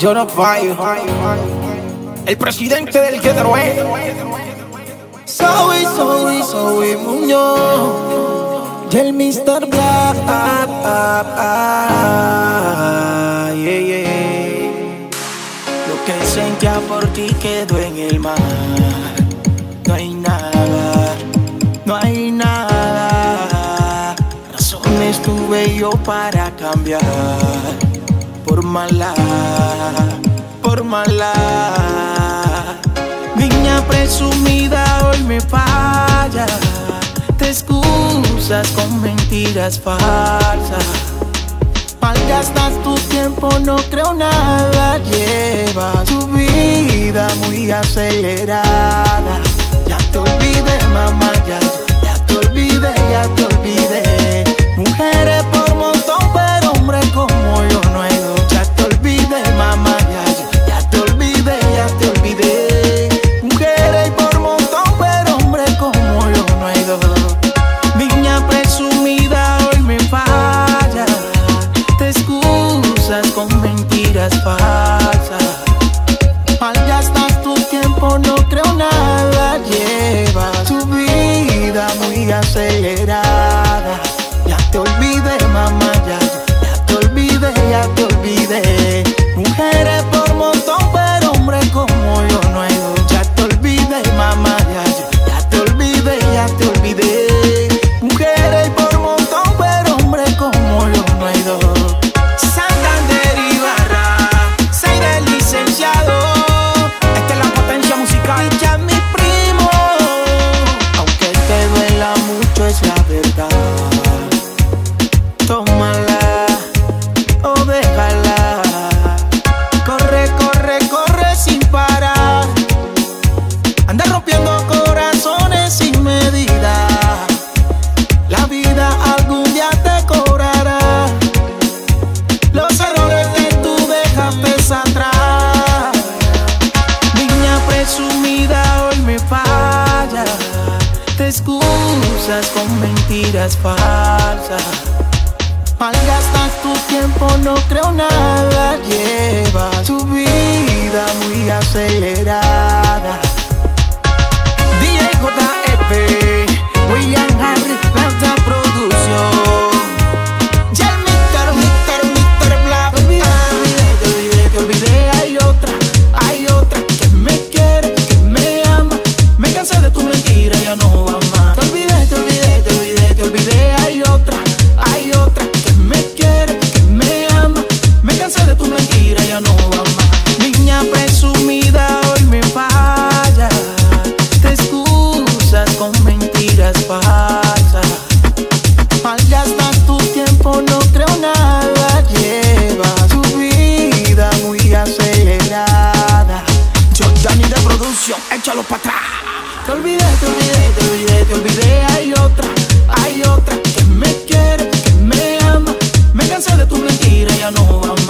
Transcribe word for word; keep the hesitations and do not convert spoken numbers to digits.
Yo no fallo. El presidente del género es Soy, soy, soy Muñoz. Y el mister Black. Ah, ah, ah, yeah, yeah. Lo que sentía por ti quedó en el mar. No hay nada, no hay nada. Razones tuve yo para cambiar. Por mala, por mala. Niña presumida hoy me falla. Te excusas con mentiras falsas. Malgastas tu tiempo, no creo nada. Llevas tu vida muy acelerada. Ya te olvidé, mamá, ya, ya te olvidé, ya te olvidé. Mujeres por montón, pero hombres como yo no hay dos. Ya te olvidé, mamá, ya, ya te olvidé, ya te olvidé. Mujeres por montón, pero hombres como yo no hay dos. Niña presumida hoy me falla. Te excusas con mentiras falsas. Malgastas tu tiempo, no creo nada. Llevas tu vida muy acelerada. Ya te olvidé, mamá, ya, ya te olvidé, ya te olvidé. Mujeres por montón, pero hombres como yo no hay dos. Ya te olvidé, mamá, ya, ya te olvidé, ya te olvidé. Mujeres por montón, pero hombres como yo no hay dos. Santander y Barra, soy del licenciado. Esta es la potencia musical. Y ya mi primo, aunque te duela mucho es la verdad. Tómala o déjala. Corre, corre, corre sin parar. Anda rompiendo corazones sin medida. La vida algún día te cobrará los errores que tú dejaste atrás. Niña presumida hoy me falla. Te excusas con mentiras falsas. Malgastas tu tiempo, no creo nada. Llevas tu vida muy acelerada. D J J F, William Harry, Planta Producción. Ya el mister, mister, mister Black. Te olvidé, te olvidé, te olvidé. Hay otra, hay otra que me quiere, que me ama. Me cansé de tu mentira, ya no va más. Te olvidé, te olvidé, te olvidé, te olvidé. Hay otra, hay otra que me quiere, que me ama. Me cansé de tu mentira, ya no va más. Niña presumida hoy me falla. Te excusas con mentiras falsas. Malgastas tu tiempo, no creo nada. Llevas tu vida muy acelerada. Jordani de producción, échalo para atrás. Te olvidé, te olvidé, te olvidé, te olvidé. Hay otra, hay otra que me quiere, que me ama. Me cansé de tu mentira, ya no va más.